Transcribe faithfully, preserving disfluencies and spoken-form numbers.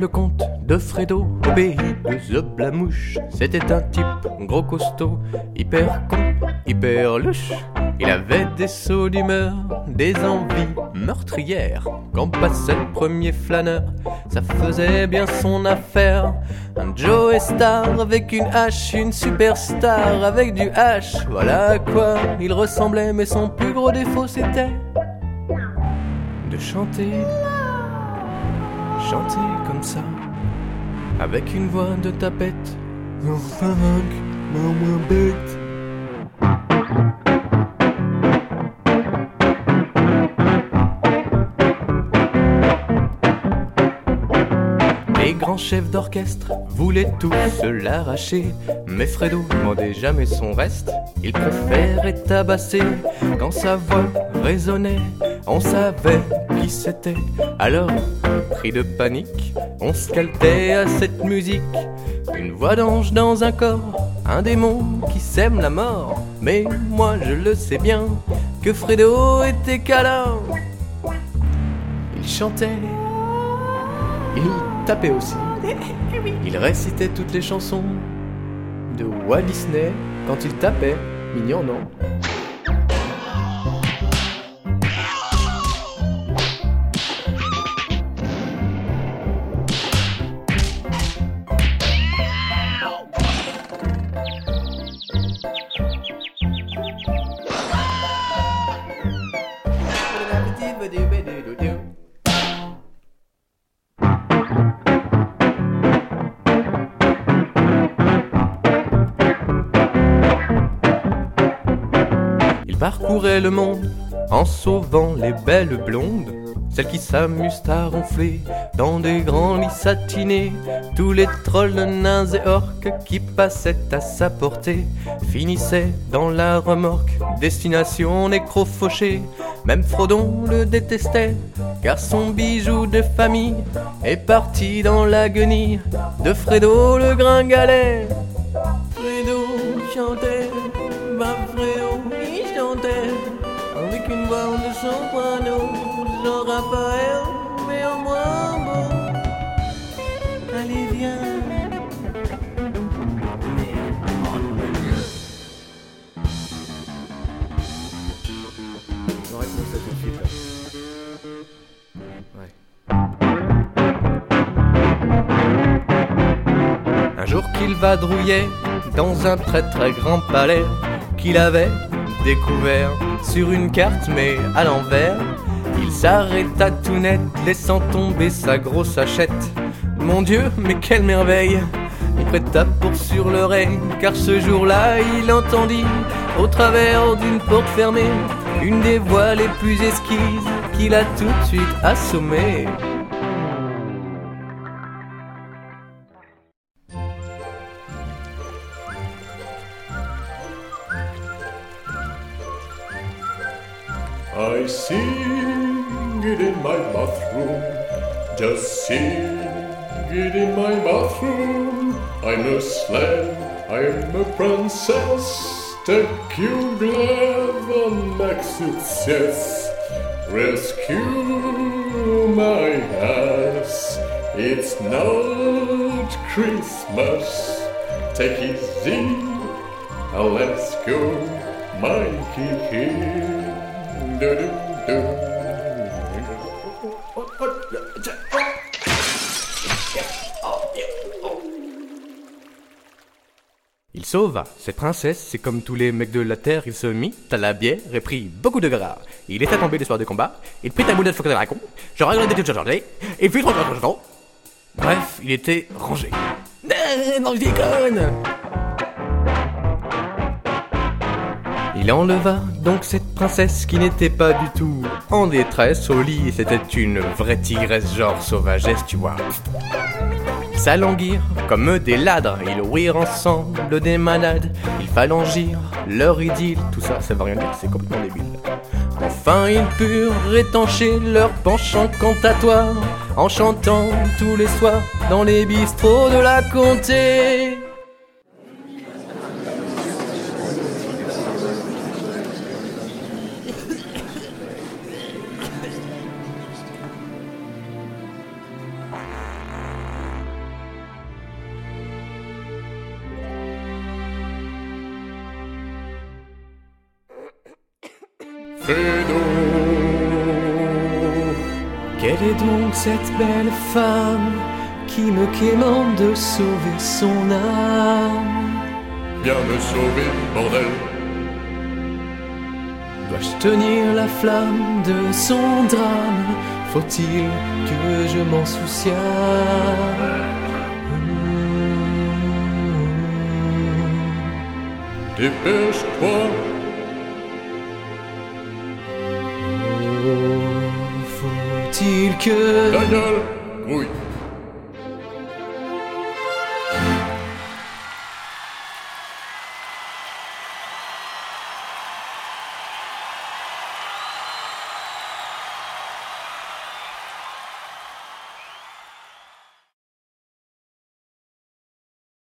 le conte de Fredo au pays de Zoblamouche. C'était un type gros costaud, hyper con, hyper louche. Il avait des sauts d'humeur, des envies meurtrières. Quand passait le premier flâneur, ça faisait bien son affaire. Un Joe Star avec une hache, une superstar avec du H. Voilà à quoi il ressemblait, mais son plus gros défaut c'était de chanter, chanter comme ça, avec une voix de tapette. Enfin, moins moins bête. Les grands chefs d'orchestre voulaient tous se l'arracher, mais Fredo demandait jamais son reste. Il préférait tabasser. Quand sa voix résonnait, on savait qui c'était. Alors, pris de panique, on se caltait à cette musique. Une voix d'ange dans un corps, un démon qui sème la mort. Mais moi je le sais bien, que Fredo était câlin. Il chantait, il tapait aussi. Il récitait toutes les chansons de Walt Disney quand il tapait. Mignon, non? Il parcourait le monde en sauvant les belles blondes, celles qui s'amusent à ronfler dans des grands lits satinés. Tous les trolls, nains et orques qui passaient à sa portée finissaient dans la remorque, destination nécrofauchée. Même Frodon le détestait, car son bijou de famille est parti dans la guenille de Fredo le gringalet. Fredo chantait, bah Fredo il chantait, avec une voix de soprano, genre Raphaël, mais en moins beau. Allez viens. Un jour qu'il vadrouillait dans un très très grand palais qu'il avait découvert sur une carte mais à l'envers, il s'arrêta tout net, laissant tomber sa grosse hachette. Mon Dieu, mais quelle merveille! Il prêta pour sur l'oreille, car ce jour-là il entendit au travers d'une porte fermée une des voix les plus esquises qu'il a tout de suite assommée. I sing it in my bathroom, just sing it in my bathroom. I'm a slave, I'm a princess, take your glove on my success. Rescue my house, it's not Christmas. Take it easy, let's go, Mikey. Il sauva cette princesse, c'est comme tous les mecs de la terre, il se mit à la bière et prit beaucoup de gras. Il était tombé des soirs de combat, il prit un bout de chocolat de racon, je regardais des journées, et puis trop trop. Bref, il était rangé. Non, je déconne. Il enleva donc cette princesse qui n'était pas du tout en détresse au lit. C'était une vraie tigresse genre sauvagesse, tu vois. Ils s'alanguirent comme des ladres, ils ouïrent ensemble des manades. Ils phalangirent leur idylle, tout ça, ça veut rien dire, c'est complètement débile. Enfin ils purent étancher leur penchant cantatoire en chantant tous les soirs dans les bistrots de la comté. Fredo. Quelle est donc cette belle femme qui me quémande de sauver son âme? Viens me sauver, bordel. Dois-je tenir la flamme de son drame? Faut-il que je m'en souciasse? Dépêche-toi. Oh, faut-il que... Ta gueule, grouille.